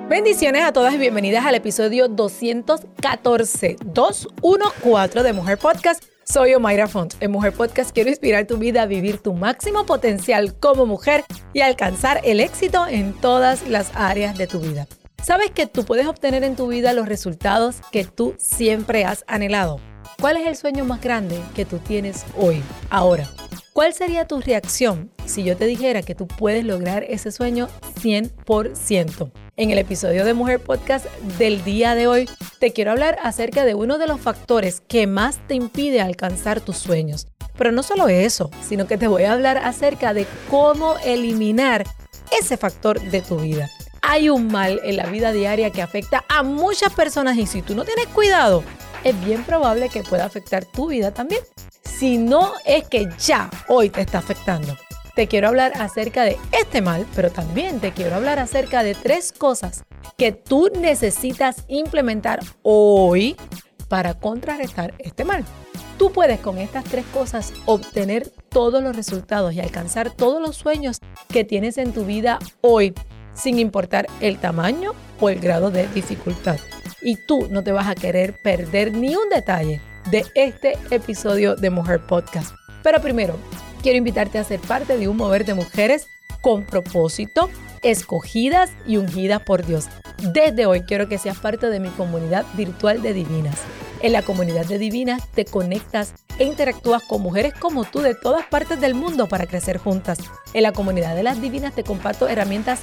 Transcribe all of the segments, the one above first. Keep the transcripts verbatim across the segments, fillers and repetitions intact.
Bendiciones a todas y bienvenidas al episodio doscientos catorce, doscientos catorce de Mujer Podcast. Soy Omaira Font. En Mujer Podcast quiero inspirar tu vida a vivir tu máximo potencial como mujer y alcanzar el éxito en todas las áreas de tu vida. ¿Sabes que tú puedes obtener en tu vida los resultados que tú siempre has anhelado? ¿Cuál es el sueño más grande que tú tienes hoy, ahora? ¿Cuál sería tu reacción si yo te dijera que tú puedes lograr ese sueño cien por ciento? En el episodio de Mujer Podcast del día de hoy, te quiero hablar acerca de uno de los factores que más te impide alcanzar tus sueños. Pero no solo eso, sino que te voy a hablar acerca de cómo eliminar ese factor de tu vida. Hay un mal en la vida diaria que afecta a muchas personas y si tú no tienes cuidado, es bien probable que pueda afectar tu vida también. Si no es que ya hoy te está afectando. Te quiero hablar acerca de este mal, pero también te quiero hablar acerca de tres cosas que tú necesitas implementar hoy para contrarrestar este mal. Tú puedes con estas tres cosas obtener todos los resultados y alcanzar todos los sueños que tienes en tu vida hoy, sin importar el tamaño o el grado de dificultad. Y tú no te vas a querer perder ni un detalle de este episodio de Mujer Podcast. Pero primero, quiero invitarte a ser parte de un mover de mujeres con propósito, escogidas y ungidas por Dios. Desde hoy quiero que seas parte de mi comunidad virtual de Divinas. En la comunidad de Divinas te conectas e interactúas con mujeres como tú de todas partes del mundo para crecer juntas. En la comunidad de las Divinas te comparto herramientas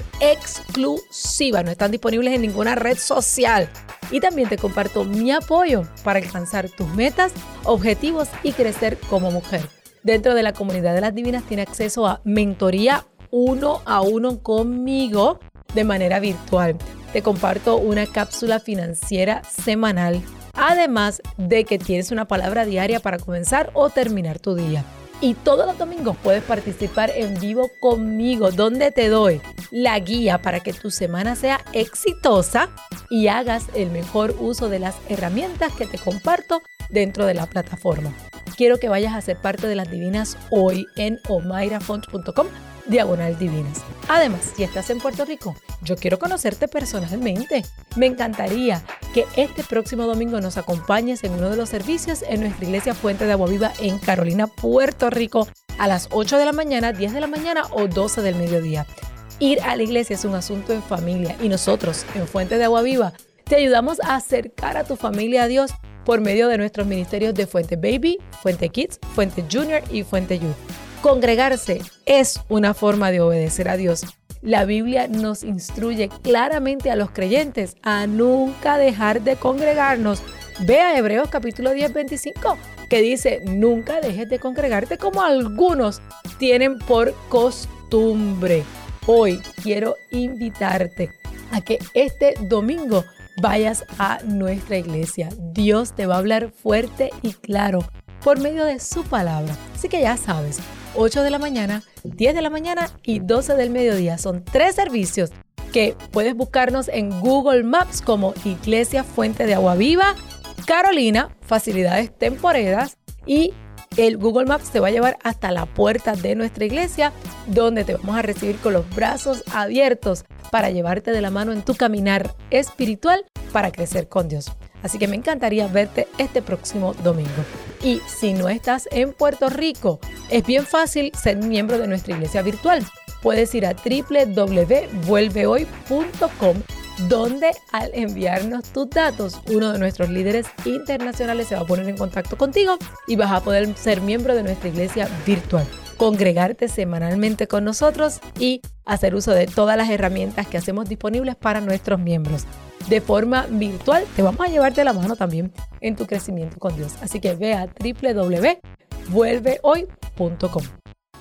exclusivas, no están disponibles en ninguna red social. Y también te comparto mi apoyo para alcanzar tus metas, objetivos y crecer como mujer. Dentro de la comunidad de las Divinas tiene acceso a mentoría uno a uno conmigo de manera virtual. Te comparto una cápsula financiera semanal, además de que tienes una palabra diaria para comenzar o terminar tu día. Y todos los domingos puedes participar en vivo conmigo, donde te doy la guía para que tu semana sea exitosa y hagas el mejor uso de las herramientas que te comparto dentro de la plataforma. Quiero que vayas a ser parte de las Divinas hoy en omairafont punto com diagonal divinas. Además, si estás en Puerto Rico, yo quiero conocerte personalmente. Me encantaría que este próximo domingo nos acompañes en uno de los servicios en nuestra iglesia Fuente de Agua Viva en Carolina, Puerto Rico, a las ocho de la mañana, diez de la mañana o doce del mediodía. Ir a la iglesia es un asunto en familia y nosotros en Fuente de Agua Viva te ayudamos a acercar a tu familia a Dios por medio de nuestros ministerios de Fuente Baby, Fuente Kids, Fuente Junior y Fuente Youth. Congregarse es una forma de obedecer a Dios. La Biblia nos instruye claramente a los creyentes a nunca dejar de congregarnos. Ve a Hebreos capítulo diez, veinticinco, que dice, nunca dejes de congregarte como algunos tienen por costumbre. Hoy quiero invitarte a que este domingo vayas a nuestra iglesia. Dios te va a hablar fuerte y claro por medio de su palabra. Así que ya sabes, ocho de la mañana, diez de la mañana y doce del mediodía. Son tres servicios que puedes buscarnos en Google Maps como Iglesia Fuente de Agua Viva, Carolina, facilidades temporeras, y el Google Maps te va a llevar hasta la puerta de nuestra iglesia, donde te vamos a recibir con los brazos abiertos para llevarte de la mano en tu caminar espiritual para crecer con Dios. Así que me encantaría verte este próximo domingo. Y si no estás en Puerto Rico, es bien fácil ser miembro de nuestra iglesia virtual. Puedes ir a doble u doble u doble u punto vuelve hoy punto com, donde al enviarnos tus datos, uno de nuestros líderes internacionales se va a poner en contacto contigo y vas a poder ser miembro de nuestra iglesia virtual, congregarte semanalmente con nosotros y hacer uso de todas las herramientas que hacemos disponibles para nuestros miembros. De forma virtual, te vamos a llevar de la mano también en tu crecimiento con Dios. Así que ve a doble u doble u doble u punto vuelve hoy punto com.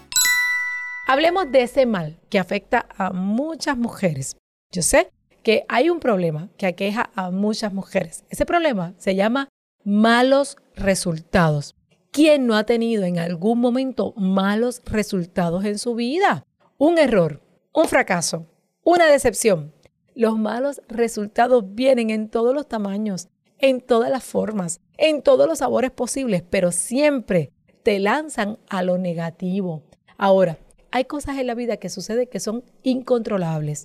Hablemos de ese mal que afecta a muchas mujeres. Yo sé que hay un problema que aqueja a muchas mujeres. Ese problema se llama malos resultados. ¿Quién no ha tenido en algún momento malos resultados en su vida? Un error, un fracaso, una decepción. Los malos resultados vienen en todos los tamaños, en todas las formas, en todos los sabores posibles, pero siempre te lanzan a lo negativo. Ahora, hay cosas en la vida que suceden que son incontrolables.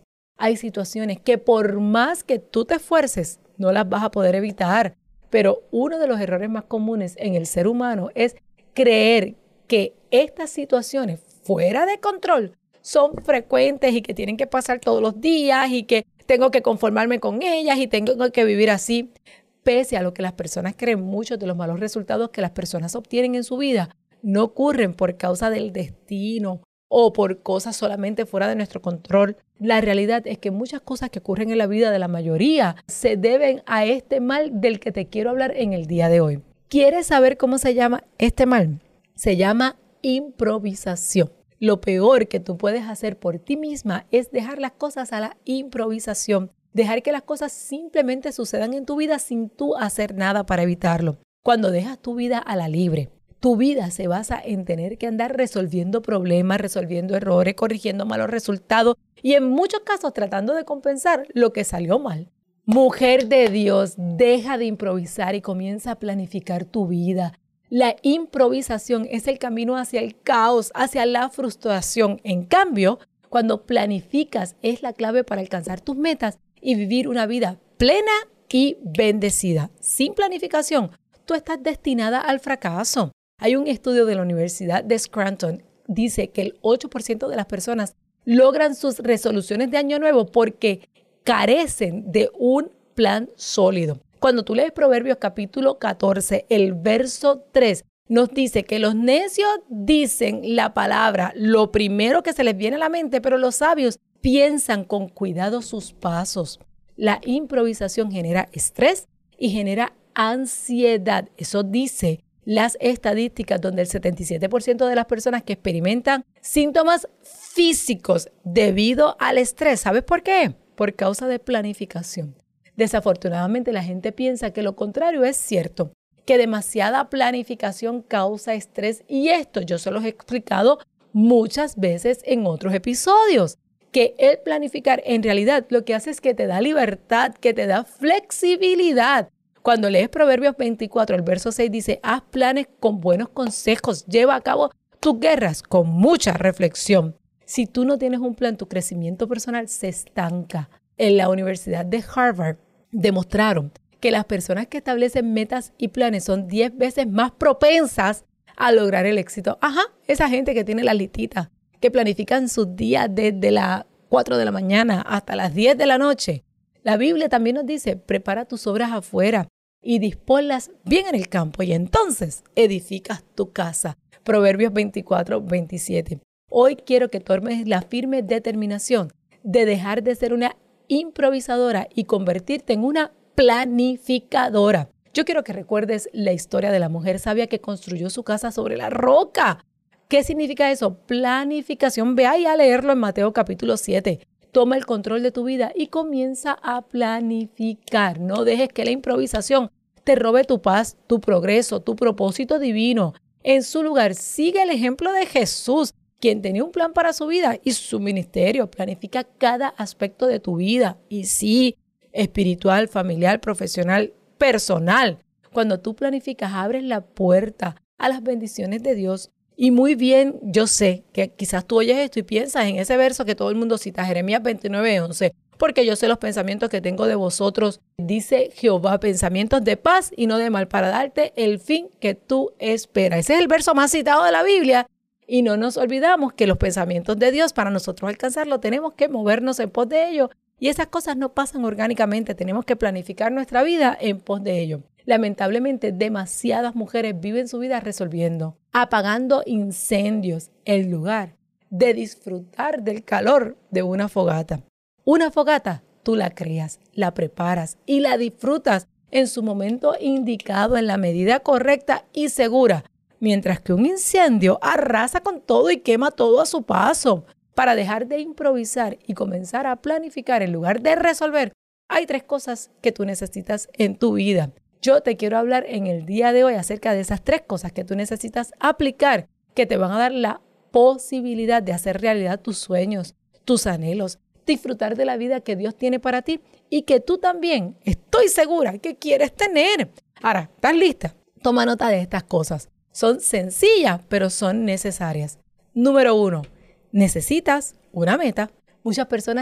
Hay situaciones que por más que tú te esfuerces, no las vas a poder evitar. Pero uno de los errores más comunes en el ser humano es creer que estas situaciones fuera de control son frecuentes y que tienen que pasar todos los días y que tengo que conformarme con ellas y tengo que vivir así. Pese a lo que las personas creen, muchos de los malos resultados que las personas obtienen en su vida no ocurren por causa del destino o por cosas solamente fuera de nuestro control. La realidad es que muchas cosas que ocurren en la vida de la mayoría se deben a este mal del que te quiero hablar en el día de hoy. ¿Quieres saber cómo se llama este mal? Se llama improvisación. Lo peor que tú puedes hacer por ti misma es dejar las cosas a la improvisación. Dejar que las cosas simplemente sucedan en tu vida sin tú hacer nada para evitarlo. Cuando dejas tu vida a la libre, tu vida se basa en tener que andar resolviendo problemas, resolviendo errores, corrigiendo malos resultados y en muchos casos tratando de compensar lo que salió mal. Mujer de Dios, deja de improvisar y comienza a planificar tu vida. La improvisación es el camino hacia el caos, hacia la frustración. En cambio, cuando planificas es la clave para alcanzar tus metas y vivir una vida plena y bendecida. Sin planificación, tú estás destinada al fracaso. Hay un estudio de la Universidad de Scranton, dice que el ocho por ciento de las personas logran sus resoluciones de año nuevo porque carecen de un plan sólido. Cuando tú lees Proverbios capítulo catorce, el verso tres, nos dice que los necios dicen la palabra, lo primero que se les viene a la mente, pero los sabios piensan con cuidado sus pasos. La improvisación genera estrés y genera ansiedad. Eso dice las estadísticas, donde el setenta y siete por ciento de las personas que experimentan síntomas físicos debido al estrés. ¿Sabes por qué? Por causa de planificación. Desafortunadamente, la gente piensa que lo contrario es cierto, que demasiada planificación causa estrés, y esto yo se los he explicado muchas veces en otros episodios, que el planificar en realidad lo que hace es que te da libertad, que te da flexibilidad. Cuando lees Proverbios veinticuatro, el verso seis dice, haz planes con buenos consejos, lleva a cabo tus guerras con mucha reflexión. Si tú no tienes un plan, tu crecimiento personal se estanca. En la Universidad de Harvard demostraron que las personas que establecen metas y planes son diez veces más propensas a lograr el éxito. Ajá, esa gente que tiene las listitas, que planifican sus días desde las cuatro de la mañana hasta las diez de la noche. La Biblia también nos dice, prepara tus obras afuera y disponlas bien en el campo y entonces edificas tu casa. Proverbios veinticuatro, veintisiete. Hoy quiero que tomes la firme determinación de dejar de ser una improvisadora y convertirte en una planificadora. Yo quiero que recuerdes la historia de la mujer sabia que construyó su casa sobre la roca. ¿Qué significa eso? Planificación. Ve ahí a leerlo en Mateo capítulo siete. Toma el control de tu vida y comienza a planificar. No dejes que la improvisación te robe tu paz, tu progreso, tu propósito divino. En su lugar, sigue el ejemplo de Jesús, quien tenía un plan para su vida y su ministerio. Planifica cada aspecto de tu vida. Y sí, espiritual, familiar, profesional, personal. Cuando tú planificas, abres la puerta a las bendiciones de Dios. Y muy bien, yo sé que quizás tú oyes esto y piensas en ese verso que todo el mundo cita, Jeremías veintinueve, once, porque yo sé los pensamientos que tengo de vosotros, dice Jehová, pensamientos de paz y no de mal, para darte el fin que tú esperas. Ese es el verso más citado de la Biblia y no nos olvidamos que los pensamientos de Dios, para nosotros alcanzarlo, tenemos que movernos en pos de ellos y esas cosas no pasan orgánicamente, tenemos que planificar nuestra vida en pos de ello. Lamentablemente, demasiadas mujeres viven su vida resolviendo, apagando incendios en lugar de disfrutar del calor de una fogata. Una fogata, tú la creas, la preparas y la disfrutas en su momento indicado, en la medida correcta y segura, mientras que un incendio arrasa con todo y quema todo a su paso. Para dejar de improvisar y comenzar a planificar en lugar de resolver, hay tres cosas que tú necesitas en tu vida. Yo te quiero hablar en el día de hoy acerca de esas tres cosas que tú necesitas aplicar, que te van a dar la posibilidad de hacer realidad tus sueños, tus anhelos, disfrutar de la vida que Dios tiene para ti y que tú también, estoy segura, que quieres tener. Ahora, ¿estás lista? Toma nota de estas cosas. Son sencillas, pero son necesarias. Número uno, necesitas una meta. Muchas personas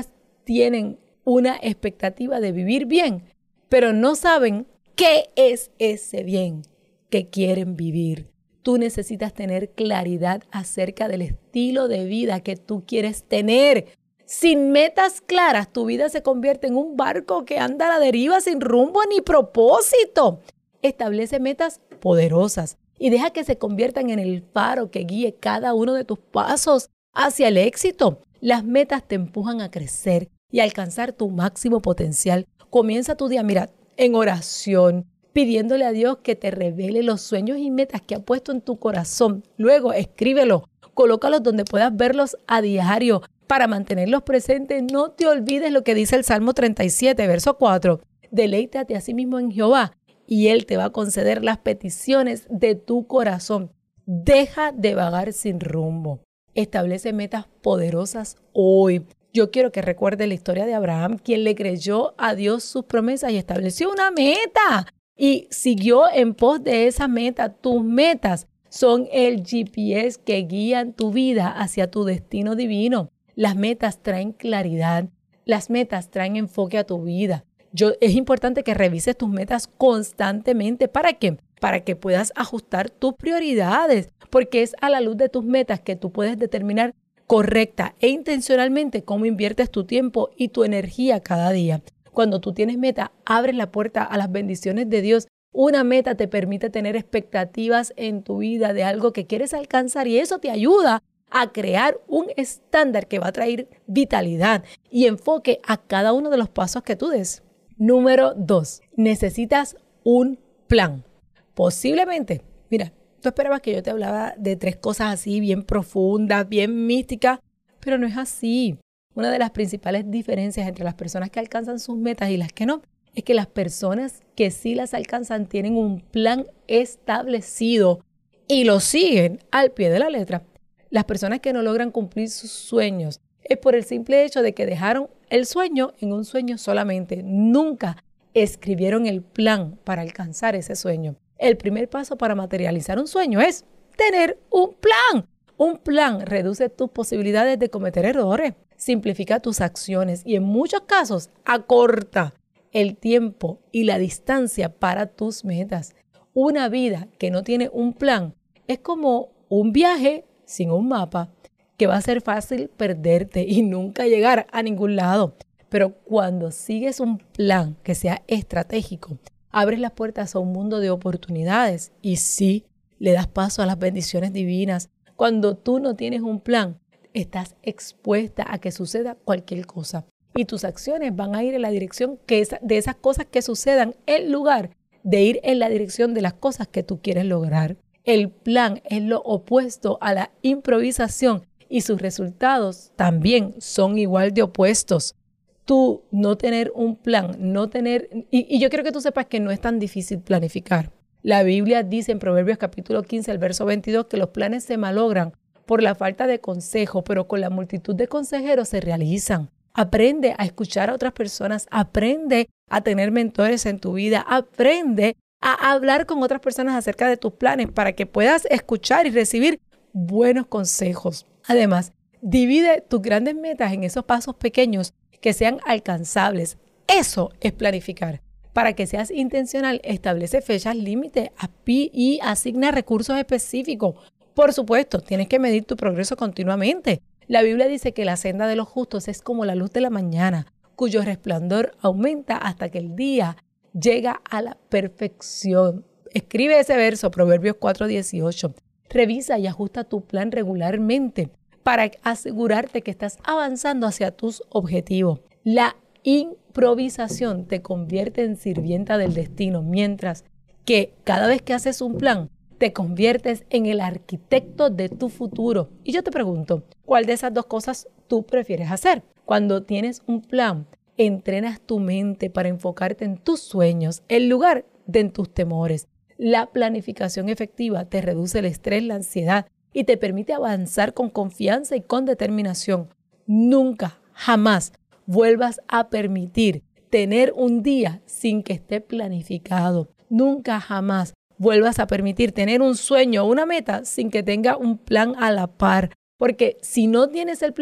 tienen una expectativa de vivir bien, pero no saben qué es ese bien que quieren vivir. Tú necesitas tener claridad acerca del estilo de vida que tú quieres tener. Sin metas claras, tu vida se convierte en un barco que anda a la deriva sin rumbo ni propósito. Establece metas poderosas y deja que se conviertan en el faro que guíe cada uno de tus pasos hacia el éxito. Las metas te empujan a crecer y a alcanzar tu máximo potencial. Comienza tu día, mira, en oración, pidiéndole a Dios que te revele los sueños y metas que ha puesto en tu corazón. Luego, escríbelos, colócalos donde puedas verlos a diario para mantenerlos presentes. No te olvides lo que dice el Salmo treinta y siete, verso cuatro. Deleítate a sí mismo en Jehová y Él te va a conceder las peticiones de tu corazón. Deja de vagar sin rumbo. Establece metas poderosas hoy. Yo quiero que recuerdes la historia de Abraham, quien le creyó a Dios sus promesas y estableció una meta y siguió en pos de esa meta. Tus metas son el G P S que guían tu vida hacia tu destino divino. Las metas traen claridad, las metas traen enfoque a tu vida. Yo, es importante que revises tus metas constantemente. ¿Para qué? Para que puedas ajustar tus prioridades, porque es a la luz de tus metas que tú puedes determinar correcta e intencionalmente cómo inviertes tu tiempo y tu energía cada día. Cuando tú tienes meta, abres la puerta a las bendiciones de Dios. Una meta te permite tener expectativas en tu vida de algo que quieres alcanzar y eso te ayuda a crear un estándar que va a traer vitalidad y enfoque a cada uno de los pasos que tú des. Número dos, necesitas un plan. Posiblemente, mira, tú esperabas que yo te hablaba de tres cosas así, bien profundas, bien místicas, pero no es así. Una de las principales diferencias entre las personas que alcanzan sus metas y las que no, es que las personas que sí las alcanzan tienen un plan establecido y lo siguen al pie de la letra. Las personas que no logran cumplir sus sueños es por el simple hecho de que dejaron el sueño en un sueño solamente. Nunca escribieron el plan para alcanzar ese sueño. El primer paso para materializar un sueño es tener un plan. Un plan reduce tus posibilidades de cometer errores, simplifica tus acciones y en muchos casos acorta el tiempo y la distancia para tus metas. Una vida que no tiene un plan es como un viaje sin un mapa, que va a ser fácil perderte y nunca llegar a ningún lado. Pero cuando sigues un plan que sea estratégico, abres las puertas a un mundo de oportunidades y sí, le das paso a las bendiciones divinas. Cuando tú no tienes un plan, estás expuesta a que suceda cualquier cosa y tus acciones van a ir en la dirección que es de esas cosas que sucedan en lugar de ir en la dirección de las cosas que tú quieres lograr. El plan es lo opuesto a la improvisación y sus resultados también son igual de opuestos. Tú no tener un plan, no tener... Y, y yo quiero que tú sepas que no es tan difícil planificar. La Biblia dice en Proverbios capítulo quince, el verso veintidós, que los planes se malogran por la falta de consejo, pero con la multitud de consejeros se realizan. Aprende a escuchar a otras personas, aprende a tener mentores en tu vida, aprende a hablar con otras personas acerca de tus planes para que puedas escuchar y recibir buenos consejos. Además, divide tus grandes metas en esos pasos pequeños que sean alcanzables. Eso es planificar. Para que seas intencional, establece fechas límite y asigna recursos específicos. Por supuesto, tienes que medir tu progreso continuamente. La Biblia dice que la senda de los justos es como la luz de la mañana, cuyo resplandor aumenta hasta que el día llega a la perfección. Escribe ese verso, Proverbios cuatro dieciocho. Revisa y ajusta tu plan regularmente para asegurarte que estás avanzando hacia tus objetivos. La improvisación te convierte en sirvienta del destino, mientras que cada vez que haces un plan, te conviertes en el arquitecto de tu futuro. Y yo te pregunto, ¿cuál de esas dos cosas tú prefieres hacer? Cuando tienes un plan, entrenas tu mente para enfocarte en tus sueños en lugar de en tus temores. La planificación efectiva te reduce el estrés, la ansiedad y te permite avanzar con confianza y con determinación. Nunca, jamás vuelvas a permitir tener un día sin que esté planificado. Nunca, jamás vuelvas a permitir tener un sueño o una meta sin que tenga un plan a la par. Porque si no tienes el plan,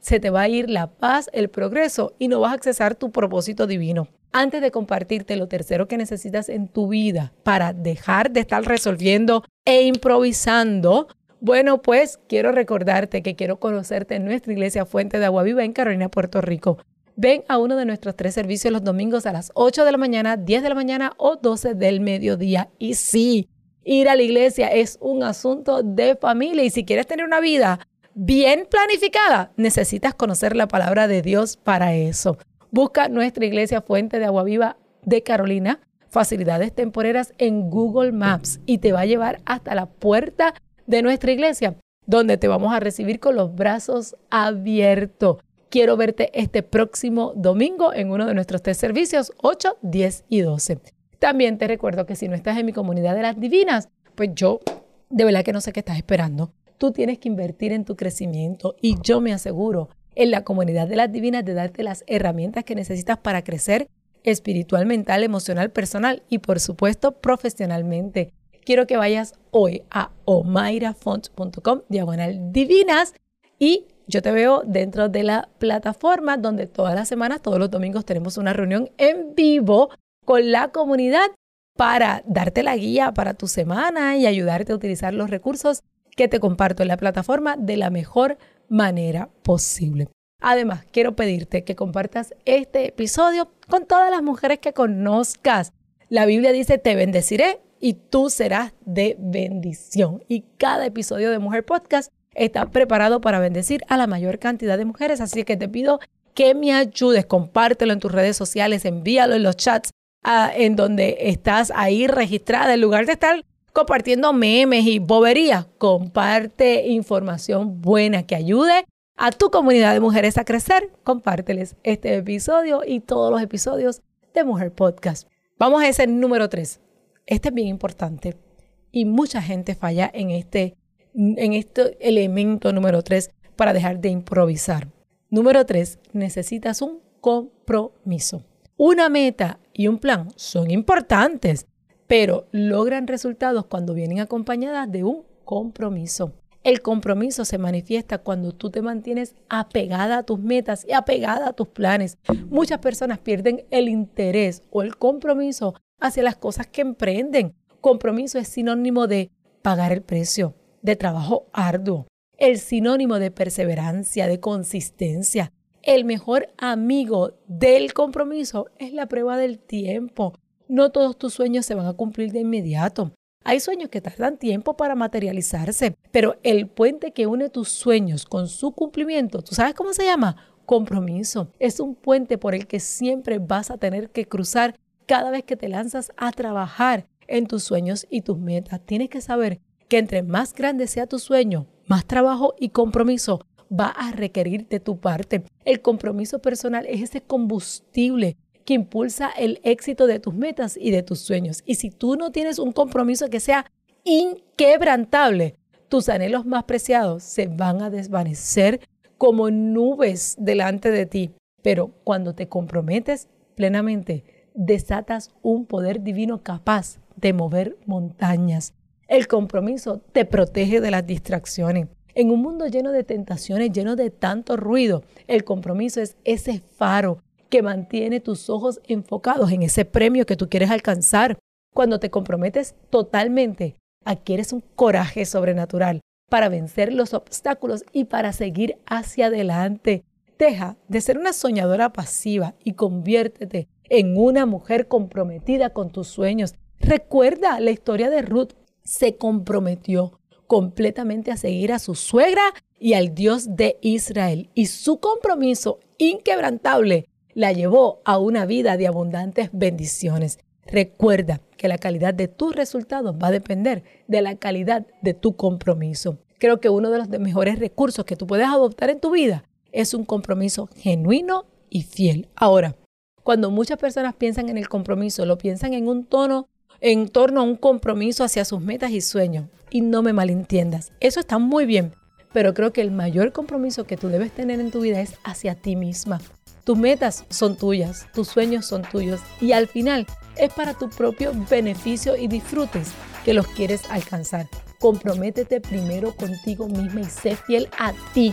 se te va a ir la paz, el progreso y no vas a accesar tu propósito divino. Antes de compartirte lo tercero que necesitas en tu vida para dejar de estar resolviendo e improvisando, bueno, pues quiero recordarte que quiero conocerte en nuestra iglesia Fuente de Agua Viva en Carolina, Puerto Rico. Ven a uno de nuestros tres servicios los domingos a las ocho de la mañana, diez de la mañana o doce del mediodía. Y sí, ir a la iglesia es un asunto de familia y si quieres tener una vida bien planificada, necesitas conocer la palabra de Dios para eso. Busca nuestra iglesia Fuente de Agua Viva de Carolina, facilidades temporeras en Google Maps y te va a llevar hasta la puerta de nuestra iglesia, donde te vamos a recibir con los brazos abiertos. Quiero verte este próximo domingo en uno de nuestros tres servicios, ocho, diez y doce. También te recuerdo que si no estás en mi comunidad de las divinas, pues yo de verdad que no sé qué estás esperando. Tú tienes que invertir en tu crecimiento y yo me aseguro en la comunidad de las divinas de darte las herramientas que necesitas para crecer espiritual, mental, emocional, personal y por supuesto profesionalmente. Quiero que vayas hoy a omairafont.com diagonal divinas y yo te veo dentro de la plataforma donde todas las semanas, todos los domingos tenemos una reunión en vivo con la comunidad para darte la guía para tu semana y ayudarte a utilizar los recursos que te comparto en la plataforma de la mejor manera posible. Además, quiero pedirte que compartas este episodio con todas las mujeres que conozcas. La Biblia dice, te bendeciré y tú serás de bendición. Y cada episodio de Mujer Podcast está preparado para bendecir a la mayor cantidad de mujeres. Así que te pido que me ayudes, compártelo en tus redes sociales, envíalo en los chats uh, en donde estás ahí registrada. En lugar de estar compartiendo memes y boberías, comparte información buena que ayude a tu comunidad de mujeres a crecer. Compárteles este episodio y todos los episodios de Mujer Podcast. Vamos a ese número tres. Este es bien importante y mucha gente falla en este, en este elemento número tres para dejar de improvisar. Número tres, necesitas un compromiso. Una meta y un plan son importantes, pero logran resultados cuando vienen acompañadas de un compromiso. El compromiso se manifiesta cuando tú te mantienes apegada a tus metas y apegada a tus planes. Muchas personas pierden el interés o el compromiso hacia las cosas que emprenden. Compromiso es sinónimo de pagar el precio, de trabajo arduo, el sinónimo de perseverancia, de consistencia. El mejor amigo del compromiso es la prueba del tiempo. No todos tus sueños se van a cumplir de inmediato. Hay sueños que tardan tiempo para materializarse, pero el puente que une tus sueños con su cumplimiento, ¿tú sabes cómo se llama? Compromiso. Es un puente por el que siempre vas a tener que cruzar cada vez que te lanzas a trabajar en tus sueños y tus metas. Tienes que saber que entre más grande sea tu sueño, más trabajo y compromiso va a requerir de tu parte. El compromiso personal es ese combustible que impulsa el éxito de tus metas y de tus sueños. Y si tú no tienes un compromiso que sea inquebrantable, tus anhelos más preciados se van a desvanecer como nubes delante de ti. Pero cuando te comprometes plenamente, desatas un poder divino capaz de mover montañas. El compromiso te protege de las distracciones. En un mundo lleno de tentaciones, lleno de tanto ruido, el compromiso es ese faro que mantiene tus ojos enfocados en ese premio que tú quieres alcanzar. Cuando te comprometes totalmente, adquieres un coraje sobrenatural para vencer los obstáculos y para seguir hacia adelante. Deja de ser una soñadora pasiva y conviértete en una mujer comprometida con tus sueños. Recuerda la historia de Ruth. Se comprometió completamente a seguir a su suegra y al Dios de Israel. Y su compromiso inquebrantable la llevó a una vida de abundantes bendiciones. Recuerda que la calidad de tus resultados va a depender de la calidad de tu compromiso. Creo que uno de los mejores recursos que tú puedes adoptar en tu vida es un compromiso genuino y fiel. Ahora, cuando muchas personas piensan en el compromiso, lo piensan en un tono, en torno a un compromiso hacia sus metas y sueños. Y no me malentiendas, eso está muy bien, pero creo que el mayor compromiso que tú debes tener en tu vida es hacia ti misma. Tus metas son tuyas, tus sueños son tuyos y al final es para tu propio beneficio y disfrutes que los quieres alcanzar. Comprométete primero contigo misma y sé fiel a ti,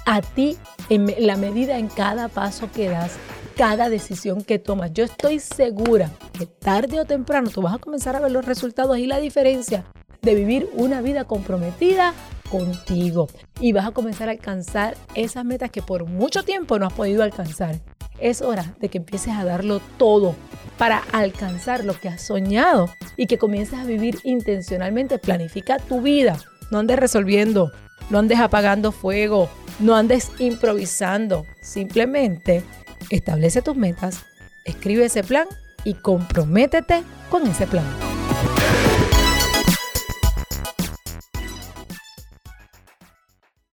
a ti en la medida en cada paso que das, cada decisión que tomas. Yo estoy segura que tarde o temprano tú vas a comenzar a ver los resultados y la diferencia de vivir una vida comprometida contigo. Y vas a comenzar a alcanzar esas metas que por mucho tiempo no has podido alcanzar. Es hora de que empieces a darlo todo para alcanzar lo que has soñado y que comiences a vivir intencionalmente. Planifica tu vida. No andes resolviendo, no andes apagando fuego, no andes improvisando. Simplemente establece tus metas, escribe ese plan y comprométete con ese plan.